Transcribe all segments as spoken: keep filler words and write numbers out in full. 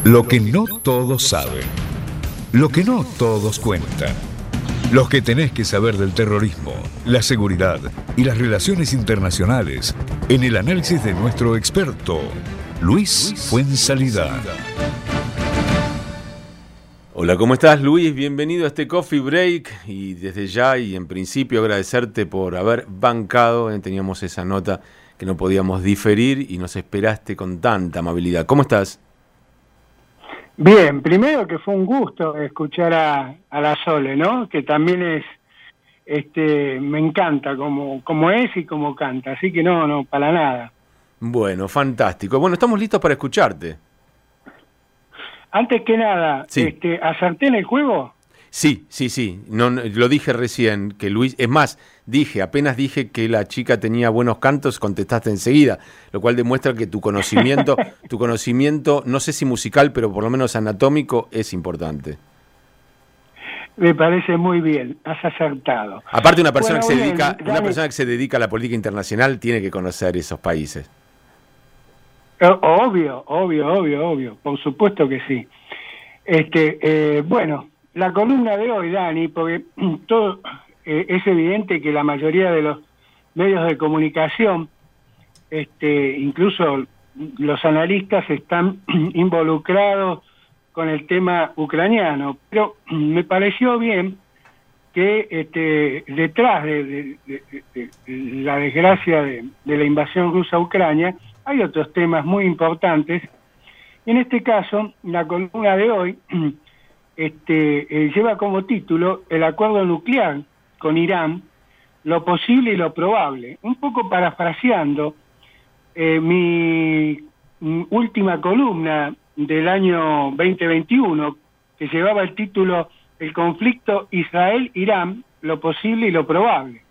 Lo que no todos saben. Lo que no todos cuentan. Los que tenés que saber del terrorismo, la seguridad y las relaciones internacionales en el análisis de nuestro experto, Luis Fuenzalida. Hola, ¿cómo estás, Luis? Bienvenido a este Coffee Break y desde ya y en principio agradecerte por haber bancado, eh, teníamos esa nota que no podíamos diferir y nos esperaste con tanta amabilidad. ¿Cómo estás? Bien, primero que fue un gusto escuchar a, a la Sole, ¿no? Que también es, este, me encanta como, como es y como canta, así que no, no, para nada. Bueno, fantástico. Bueno, estamos listos para escucharte. Antes que nada, Sí. este, ¿acerté en el juego? Sí, sí, sí, no, no, lo dije recién, que Luis, es más, dije, apenas dije que la chica tenía buenos cantos, contestaste enseguida, lo cual demuestra que tu conocimiento, tu conocimiento, no sé si musical, pero por lo menos anatómico, es importante. Me parece muy bien, has acertado. Aparte, una persona Bueno, que se bien, dedica, Dani. una persona que se dedica a la política internacional tiene que conocer esos países. Obvio, obvio, obvio, obvio, por supuesto que sí. Este, eh, bueno, la columna de hoy, Dani, porque todo eh, es evidente que la mayoría de los medios de comunicación, este, incluso los analistas, están involucrados con el tema ucraniano, pero me pareció bien que este, detrás de, de, de, de, de la desgracia de, de la invasión rusa a Ucrania hay otros temas muy importantes. En este caso, la columna de hoy este, eh, lleva como título el acuerdo nuclear con Irán, lo posible y lo probable. Un poco parafraseando eh, mi, mi última columna del año veinte veintiuno, que llevaba el título El conflicto Israel-Irán, lo posible y lo probable.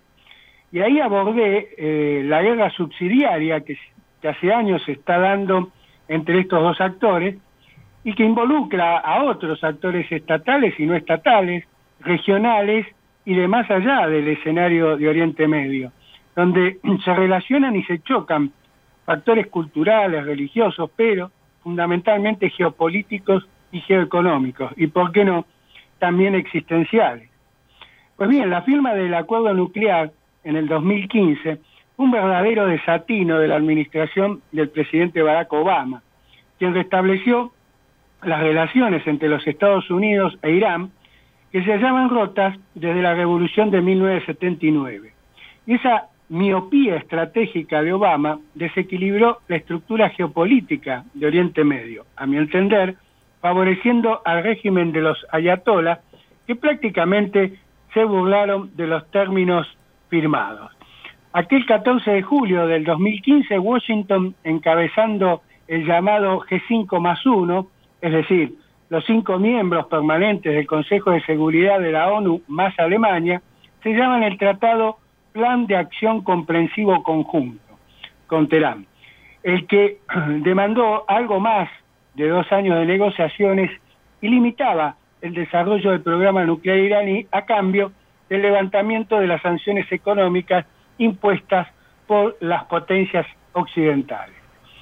Y ahí abordé eh, la guerra subsidiaria que, que hace años se está dando entre estos dos actores y que involucra a otros actores estatales y no estatales, regionales y de más allá del escenario de Oriente Medio, donde se relacionan y se chocan factores culturales, religiosos, pero fundamentalmente geopolíticos y geoeconómicos, y por qué no, también existenciales. Pues bien, la firma del acuerdo nuclear en el dos mil quince fue un verdadero desatino de la administración del presidente Barack Obama, quien restableció las relaciones entre los Estados Unidos e Irán, que se hallaban rotas desde la revolución de mil novecientos setenta y nueve. Y esa miopía estratégica de Obama desequilibró la estructura geopolítica de Oriente Medio, a mi entender, favoreciendo al régimen de los ayatolás, que prácticamente se burlaron de los términos firmados. Aquel catorce de julio del dos mil quince, Washington, encabezando el llamado G cinco más uno, es decir, los cinco miembros permanentes del Consejo de Seguridad de la ONU más Alemania, se llaman el Tratado Plan de Acción Comprensivo Conjunto, con Teherán, el que demandó algo más de dos años de negociaciones y limitaba el desarrollo del programa nuclear iraní a cambio del levantamiento de las sanciones económicas impuestas por las potencias occidentales.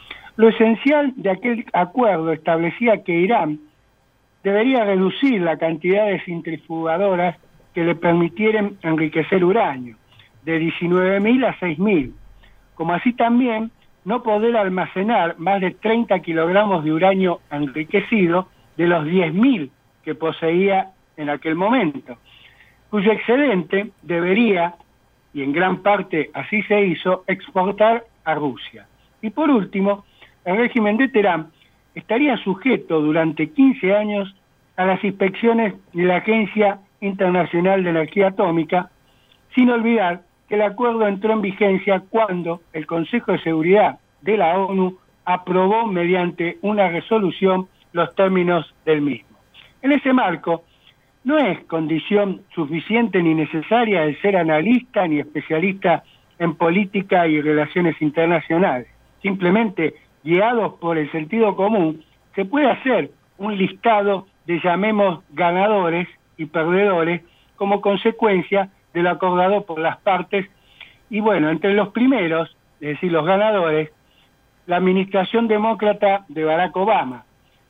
Lo esencial de aquel acuerdo establecía que Irán debería reducir la cantidad de centrifugadoras que le permitieran enriquecer uranio, de diecinueve mil a seis mil, como así también no poder almacenar más de treinta kilogramos de uranio enriquecido de los diez mil que poseía en aquel momento, cuyo excedente debería, y en gran parte así se hizo, exportar a Rusia. Y por último, el régimen de Teherán estaría sujeto durante quince años a las inspecciones de la Agencia Internacional de Energía Atómica, sin olvidar que el acuerdo entró en vigencia cuando el Consejo de Seguridad de la ONU aprobó mediante una resolución los términos del mismo. En ese marco, no es condición suficiente ni necesaria el ser analista ni especialista en política y relaciones internacionales. Simplemente, guiados por el sentido común, se puede hacer un listado de, llamemos, ganadores y perdedores como consecuencia de lo acordado por las partes. Y bueno, entre los primeros, es decir, los ganadores, la administración demócrata de Barack Obama,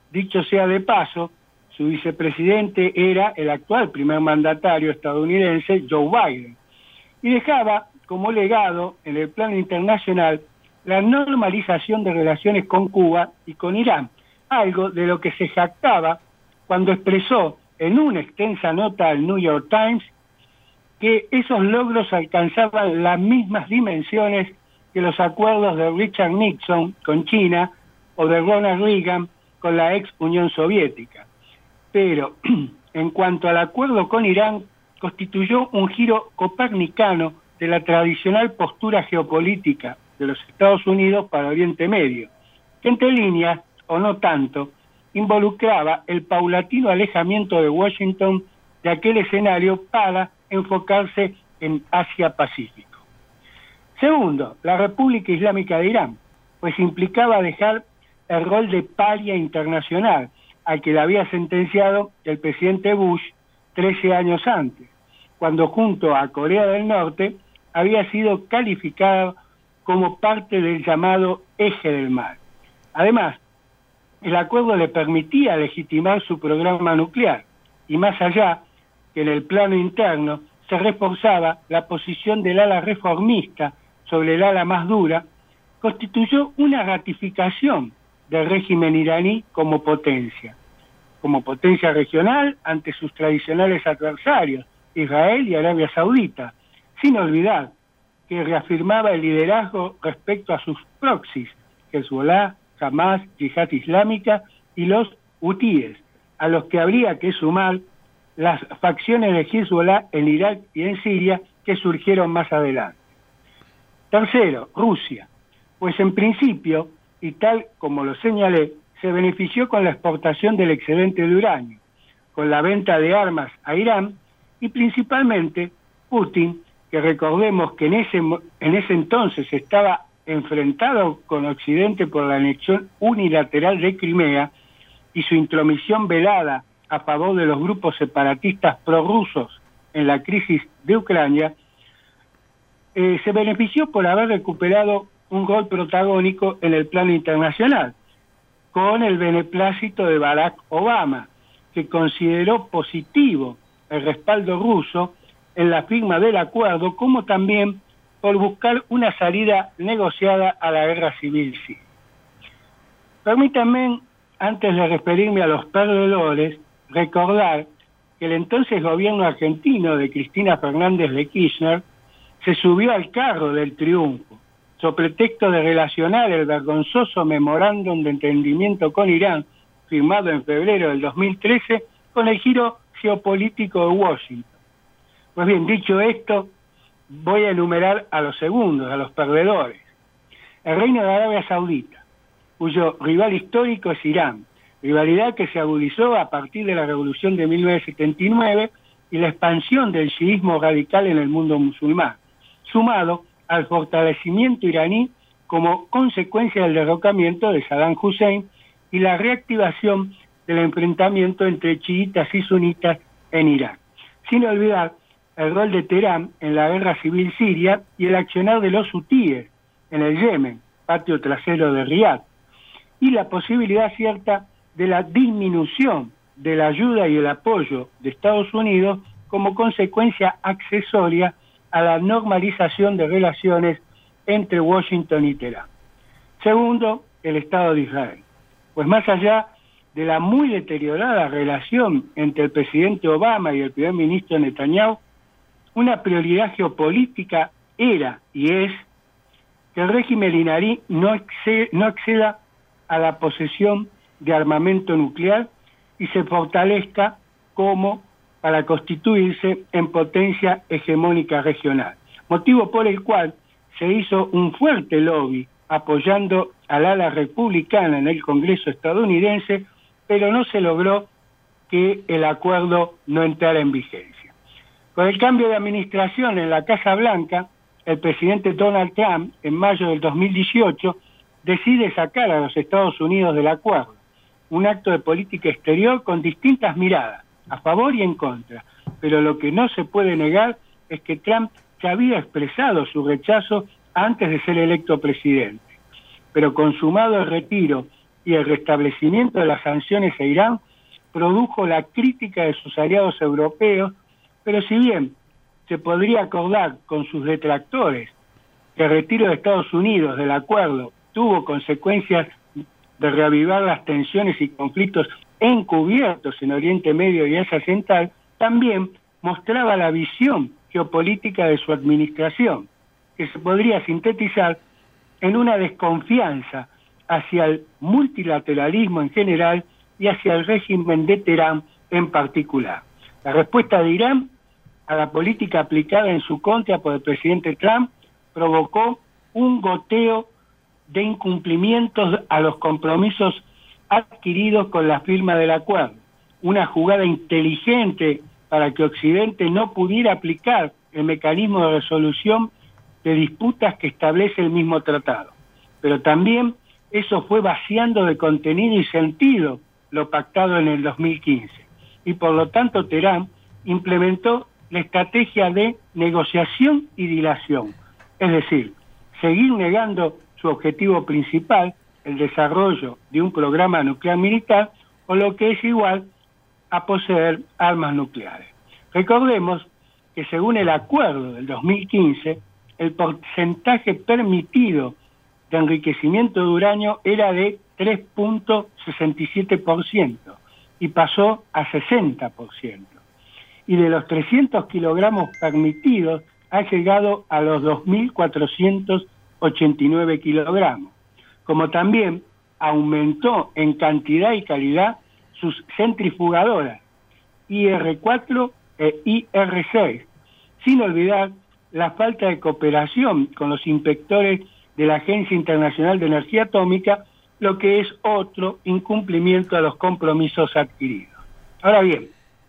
dicho sea de paso, su vicepresidente era el actual primer mandatario estadounidense, Joe Biden, y dejaba como legado en el plano internacional la normalización de relaciones con Cuba y con Irán, algo de lo que se jactaba cuando expresó en una extensa nota al New York Times que esos logros alcanzaban las mismas dimensiones que los acuerdos de Richard Nixon con China o de Ronald Reagan con la ex Unión Soviética. Pero en cuanto al acuerdo con Irán, constituyó un giro copernicano de la tradicional postura geopolítica de los Estados Unidos para Oriente Medio, que entre líneas, o no tanto, involucraba el paulatino alejamiento de Washington de aquel escenario para enfocarse en Asia-Pacífico. Segundo, la República Islámica de Irán, pues implicaba dejar el rol de paria internacional al que le había sentenciado el presidente Bush trece años antes, cuando junto a Corea del Norte había sido calificado como parte del llamado eje del mal. Además, el acuerdo le permitía legitimar su programa nuclear, y más allá, que en el plano interno se reforzaba la posición del ala reformista sobre el ala más dura, constituyó una ratificación del régimen iraní como potencia, como potencia regional ante sus tradicionales adversarios, Israel y Arabia Saudita, sin olvidar que reafirmaba el liderazgo respecto a sus proxies, Hezbollah, Hamas, Yihad Islámica y los hutíes, a los que habría que sumar las facciones de Hezbollah en Irak y en Siria que surgieron más adelante. Tercero, Rusia, pues en principio, y tal como lo señalé, se benefició con la exportación del excedente de uranio, con la venta de armas a Irán y principalmente Putin, que recordemos que en ese, en ese entonces estaba enfrentado con Occidente por la anexión unilateral de Crimea y su intromisión velada a favor de los grupos separatistas prorrusos en la crisis de Ucrania, eh, se benefició por haber recuperado un rol protagónico en el plano internacional, con el beneplácito de Barack Obama, que consideró positivo el respaldo ruso en la firma del acuerdo, como también por buscar una salida negociada a la guerra civil siria. Permítanme, antes de referirme a los perdedores, recordar que el entonces gobierno argentino de Cristina Fernández de Kirchner se subió al carro del triunfo, sobre pretexto de relacionar el vergonzoso memorándum de entendimiento con Irán, firmado en febrero del dos mil trece, con el giro geopolítico de Washington. Pues bien, dicho esto, voy a enumerar a los segundos, a los perdedores. El Reino de Arabia Saudita, cuyo rival histórico es Irán, rivalidad que se agudizó a partir de la Revolución de mil novecientos setenta y nueve y la expansión del chiismo radical en el mundo musulmán, sumado al fortalecimiento iraní como consecuencia del derrocamiento de Saddam Hussein y la reactivación del enfrentamiento entre chiitas y sunitas en Irak. Sin olvidar el rol de Teherán en la guerra civil siria y el accionar de los hutíes en el Yemen, patio trasero de Riad, y la posibilidad cierta de la disminución de la ayuda y el apoyo de Estados Unidos como consecuencia accesoria a la normalización de relaciones entre Washington y Teherán. Segundo, el Estado de Israel. Pues más allá de la muy deteriorada relación entre el presidente Obama y el primer ministro Netanyahu, una prioridad geopolítica era y es que el régimen iraní no, exceda, no acceda a la posesión de armamento nuclear y se fortalezca como para constituirse en potencia hegemónica regional, motivo por el cual se hizo un fuerte lobby apoyando al ala republicana en el Congreso estadounidense, pero no se logró que el acuerdo no entrara en vigencia. Con el cambio de administración en la Casa Blanca, el presidente Donald Trump, en mayo del dos mil dieciocho, decide sacar a los Estados Unidos del acuerdo, un acto de política exterior con distintas miradas, a favor y en contra, pero lo que no se puede negar es que Trump ya había expresado su rechazo antes de ser electo presidente. Pero consumado el retiro y el restablecimiento de las sanciones a Irán produjo la crítica de sus aliados europeos, pero si bien se podría acordar con sus detractores que el retiro de Estados Unidos del acuerdo tuvo consecuencias de reavivar las tensiones y conflictos encubiertos en Oriente Medio y Asia Central, también mostraba la visión geopolítica de su administración, que se podría sintetizar en una desconfianza hacia el multilateralismo en general y hacia el régimen de Teherán en particular. La respuesta de Irán a la política aplicada en su contra por el presidente Trump provocó un goteo de incumplimientos a los compromisos adquiridos con la firma del acuerdo, una jugada inteligente para que Occidente no pudiera aplicar el mecanismo de resolución de disputas que establece el mismo tratado. Pero también eso fue vaciando de contenido y sentido lo pactado en el dos mil quince. Y por lo tanto Teherán implementó la estrategia de negociación y dilación, es decir, seguir negando su objetivo principal, el desarrollo de un programa nuclear militar, o lo que es igual a poseer armas nucleares. Recordemos que según el acuerdo del dos mil quince, el porcentaje permitido de enriquecimiento de uranio era de tres punto sesenta y siete por ciento y pasó a sesenta por ciento. Y de los trescientos kilogramos permitidos ha llegado a los dos mil cuatrocientos ochenta y nueve kilogramos, como también aumentó en cantidad y calidad sus centrifugadoras I R cuatro e I R seis, sin olvidar la falta de cooperación con los inspectores de la Agencia Internacional de Energía Atómica, lo que es otro incumplimiento a los compromisos adquiridos. Ahora bien,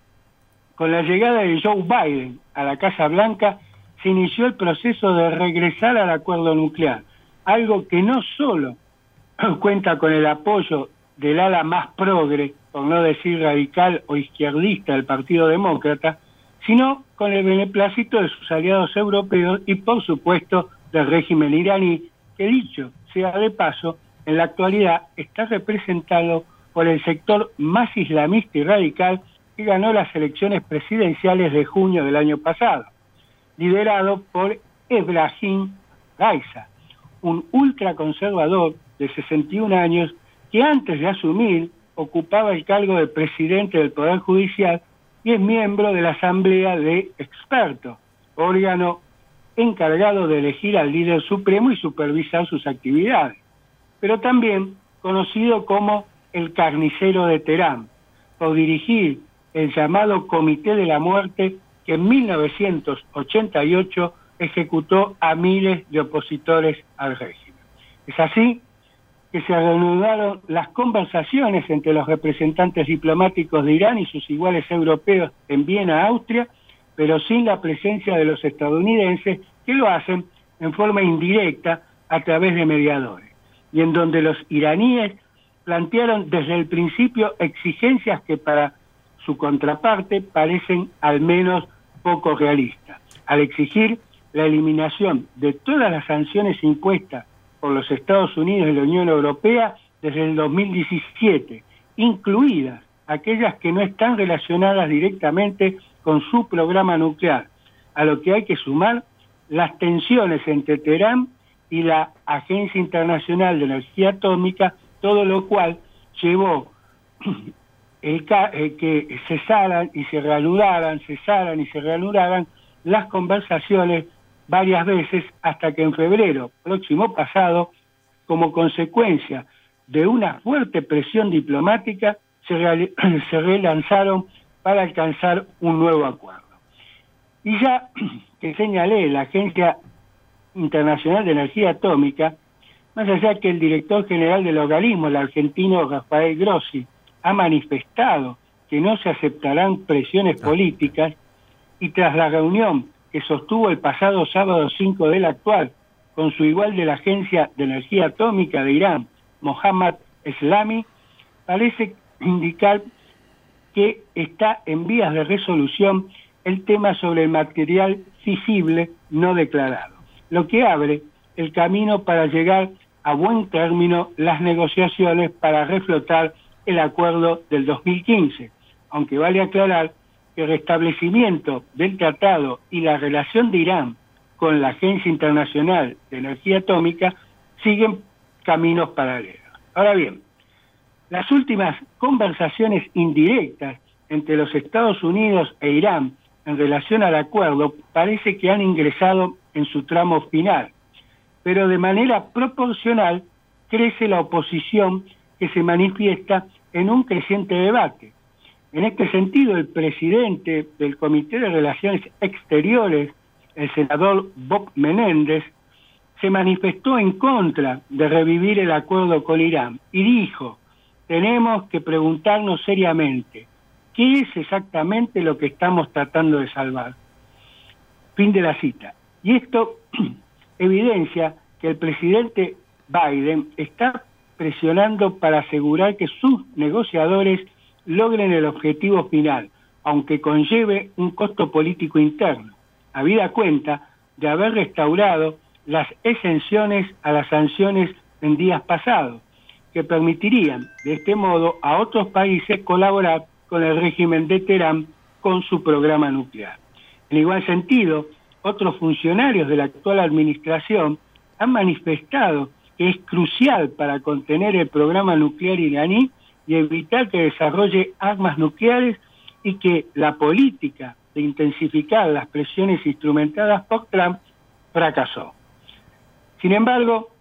con la llegada de Joe Biden a la Casa Blanca, se inició el proceso de regresar al acuerdo nuclear, algo que no solo cuenta con el apoyo del ala más progre, por no decir radical o izquierdista del Partido Demócrata, sino con el beneplácito de sus aliados europeos y, por supuesto, del régimen iraní, que dicho sea de paso, en la actualidad está representado por el sector más islamista y radical que ganó las elecciones presidenciales de junio del año pasado, liderado por Ebrahim Raisa, un ultraconservador de sesenta y un años que antes de asumir ocupaba el cargo de presidente del Poder Judicial y es miembro de la Asamblea de Expertos, órgano encargado de elegir al líder supremo y supervisar sus actividades, pero también conocido como el carnicero de Teherán, por dirigir el llamado Comité de la Muerte que en mil novecientos ochenta y ocho ejecutó a miles de opositores al régimen. Es así que se reanudaron las conversaciones entre los representantes diplomáticos de Irán y sus iguales europeos en Viena, Austria, pero sin la presencia de los estadounidenses, que lo hacen en forma indirecta a través de mediadores, y en donde los iraníes plantearon desde el principio exigencias que para su contraparte parecen al menos poco realistas, al exigir la eliminación de todas las sanciones impuestas por los Estados Unidos y la Unión Europea desde el dos mil diecisiete, incluidas aquellas que no están relacionadas directamente con su programa nuclear, a lo que hay que sumar las tensiones entre Teherán y la Agencia Internacional de Energía Atómica, todo lo cual llevó el ca eh, que cesaran y se reanudaran, cesaran y se reanudaran las conversaciones varias veces hasta que en febrero próximo pasado, como consecuencia de una fuerte presión diplomática, se, re se relanzaron para alcanzar un nuevo acuerdo. Y ya que señalé la Agencia Internacional de Energía Atómica, más allá que el director general del organismo, el argentino Rafael Grossi, ha manifestado que no se aceptarán presiones políticas, y tras la reunión que sostuvo el pasado sábado cinco del actual con su igual de la Agencia de Energía Atómica de Irán, Mohammad Eslami, parece indicar que está en vías de resolución el tema sobre el material fisible no declarado, lo que abre el camino para llegar a buen término las negociaciones para reflotar el acuerdo del dos mil quince, aunque vale aclarar que el restablecimiento del tratado y la relación de Irán con la Agencia Internacional de Energía Atómica siguen caminos paralelos. Ahora bien, las últimas conversaciones indirectas entre los Estados Unidos e Irán en relación al acuerdo parece que han ingresado en su tramo final, pero de manera proporcional crece la oposición que se manifiesta en un creciente debate. En este sentido, el presidente del Comité de Relaciones Exteriores, el senador Bob Menéndez, se manifestó en contra de revivir el acuerdo con Irán y dijo: tenemos que preguntarnos seriamente, ¿qué es exactamente lo que estamos tratando de salvar? Fin de la cita. Y esto evidencia que el presidente Biden está presionando para asegurar que sus negociadores logren el objetivo final, aunque conlleve un costo político interno, habida cuenta de haber restaurado las exenciones a las sanciones en días pasados, que permitirían de este modo a otros países colaborar con el régimen de Teherán con su programa nuclear. En igual sentido, otros funcionarios de la actual administración han manifestado que es crucial para contener el programa nuclear iraní y evitar que desarrolle armas nucleares, y que la política de intensificar las presiones instrumentadas por Trump fracasó. Sin embargo,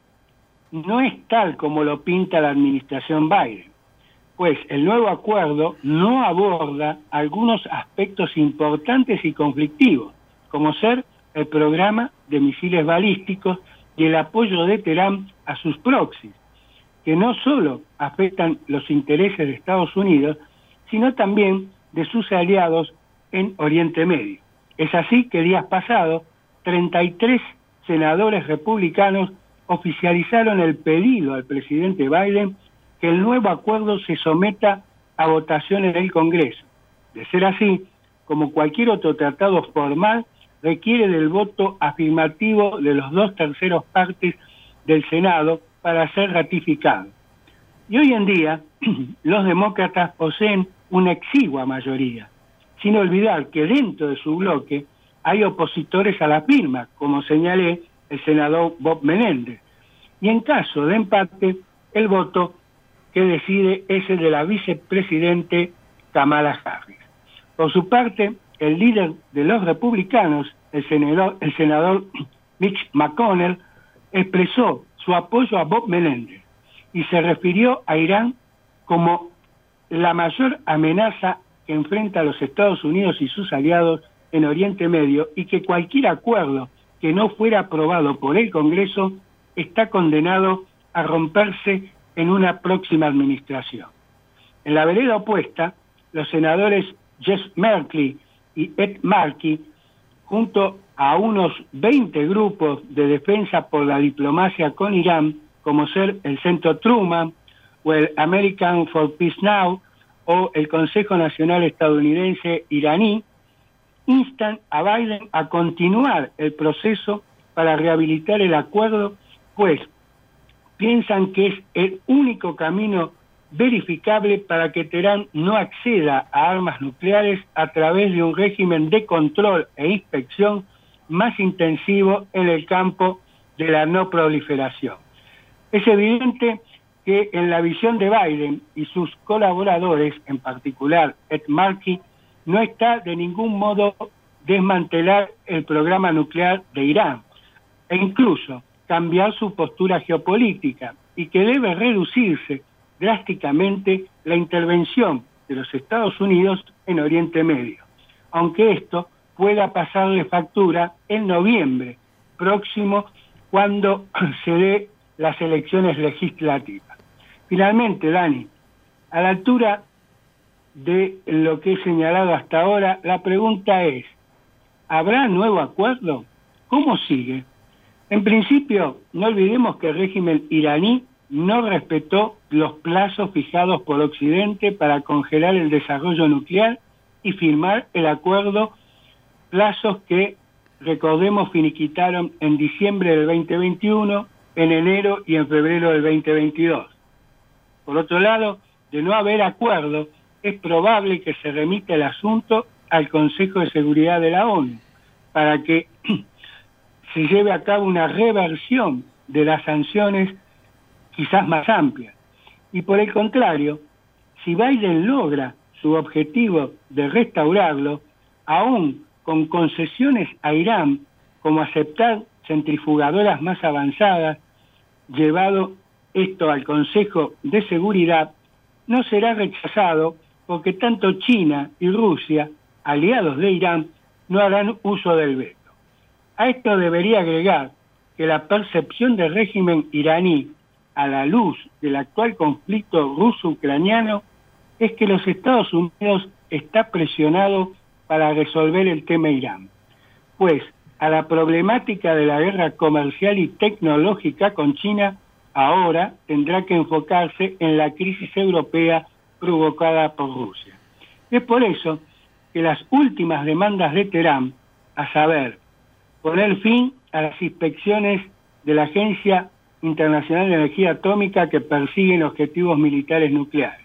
no es tal como lo pinta la administración Biden, pues el nuevo acuerdo no aborda algunos aspectos importantes y conflictivos, como ser el programa de misiles balísticos y el apoyo de Teherán a sus proxies, que no solo afectan los intereses de Estados Unidos, sino también de sus aliados en Oriente Medio. Es así que días pasados, treinta y tres senadores republicanos oficializaron el pedido al presidente Biden que el nuevo acuerdo se someta a votación en el Congreso. De ser así, como cualquier otro tratado formal, requiere del voto afirmativo de los dos terceros partes del Senado para ser ratificado. Y hoy en día, los demócratas poseen una exigua mayoría, sin olvidar que dentro de su bloque hay opositores a la firma, como señalé el senador Bob Menéndez, y en caso de empate, el voto que decide es el de la vicepresidente Kamala Harris. Por su parte, el líder de los republicanos, el senador, el senador Mitch McConnell, expresó su apoyo a Bob Menéndez y se refirió a Irán como la mayor amenaza que enfrenta a los Estados Unidos y sus aliados en Oriente Medio, y que cualquier acuerdo que no fuera aprobado por el Congreso está condenado a romperse en una próxima administración. En la vereda opuesta, los senadores Jess Merkley y Ed Markey, junto a unos veinte grupos de defensa por la diplomacia con Irán, como ser el Centro Truman o el American for Peace Now o el Consejo Nacional Estadounidense Iraní, instan a Biden a continuar el proceso para rehabilitar el acuerdo, pues piensan que es el único camino verificable para que Teherán no acceda a armas nucleares a través de un régimen de control e inspección más intensivo en el campo de la no proliferación. Es evidente que en la visión de Biden y sus colaboradores, en particular Ed Markey, no está de ningún modo desmantelar el programa nuclear de Irán, e incluso cambiar su postura geopolítica, y que debe reducirse drásticamente la intervención de los Estados Unidos en Oriente Medio, aunque esto pueda pasarle factura en noviembre próximo, cuando se dé las elecciones legislativas. Finalmente, Dani, a la altura de lo que he señalado hasta ahora, la pregunta es: ¿habrá nuevo acuerdo? ¿Cómo sigue? En principio, no olvidemos que el régimen iraní no respetó los plazos fijados por Occidente para congelar el desarrollo nuclear y firmar el acuerdo, plazos que, recordemos, finiquitaron en diciembre del veinte veintiuno, en enero y en febrero del veinte veintidós. Por otro lado, de no haber acuerdo, es probable que se remita el asunto al Consejo de Seguridad de la ONU para que se lleve a cabo una reversión de las sanciones quizás más amplias. Y por el contrario, si Biden logra su objetivo de restaurarlo, aún con concesiones a Irán, como aceptar centrifugadoras más avanzadas, llevado esto al Consejo de Seguridad, no será rechazado porque tanto China y Rusia, aliados de Irán, no harán uso del veto. A esto debería agregar que la percepción del régimen iraní a la luz del actual conflicto ruso-ucraniano es que los Estados Unidos está presionado para resolver el tema Irán, pues a la problemática de la guerra comercial y tecnológica con China ahora tendrá que enfocarse en la crisis europea provocada por Rusia. Es por eso que las últimas demandas de Teherán, a saber, poner fin a las inspecciones de la Agencia Internacional de Energía Atómica que persiguen objetivos militares nucleares,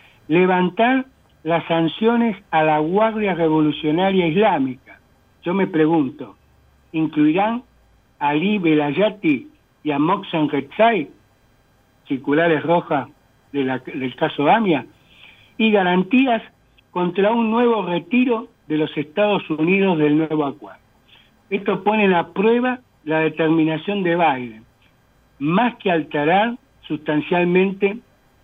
levantar las sanciones a la Guardia Revolucionaria Islámica. Yo me pregunto, ¿incluirán a Ali Velayati y a Mohsen Rexai, circulares rojas de la, del caso AMIA, y garantías contra un nuevo retiro de los Estados Unidos del nuevo acuerdo? Esto pone a prueba la determinación de Biden, más que alterar sustancialmente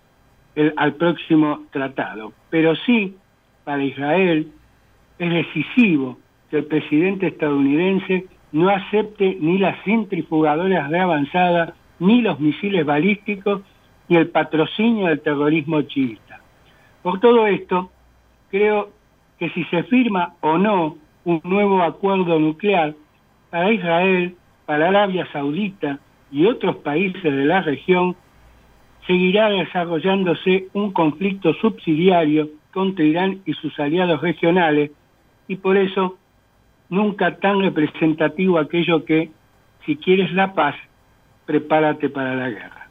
el, al próximo tratado. Pero sí, para Israel es decisivo que el presidente estadounidense no acepte ni las centrifugadoras de avanzada, ni los misiles balísticos, ni el patrocinio del terrorismo chiita. Por todo esto, creo que si se firma o no un nuevo acuerdo nuclear, para Israel, para Arabia Saudita y otros países de la región, seguirá desarrollándose un conflicto subsidiario contra Irán y sus aliados regionales, y por eso nunca tan representativo aquello que, si quieres la paz, prepárate para la guerra.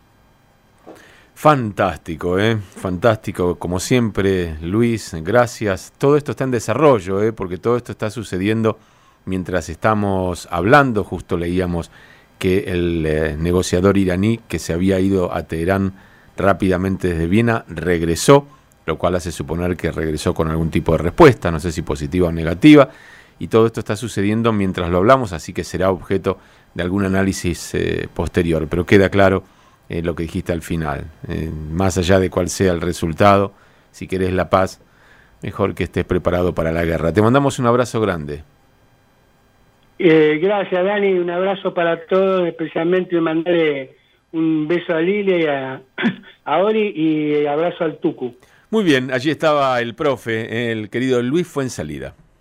Fantástico, ¿eh? Fantástico, como siempre, Luis, gracias. Todo esto está en desarrollo, ¿eh? Porque todo esto está sucediendo mientras estamos hablando. Justo leíamos que el eh, negociador iraní que se había ido a Teherán rápidamente desde Viena regresó, lo cual hace suponer que regresó con algún tipo de respuesta, no sé si positiva o negativa, y todo esto está sucediendo mientras lo hablamos, así que será objeto de algún análisis eh, posterior, pero queda claro eh, lo que dijiste al final, eh, más allá de cuál sea el resultado, si querés la paz, mejor que estés preparado para la guerra. Te mandamos un abrazo grande. Eh, gracias, Dani, un abrazo para todos, especialmente mandarle un beso a Lilia, a, a Ori y abrazo al Tucu. Muy bien, allí estaba el profe, el querido Luis Fuensalida.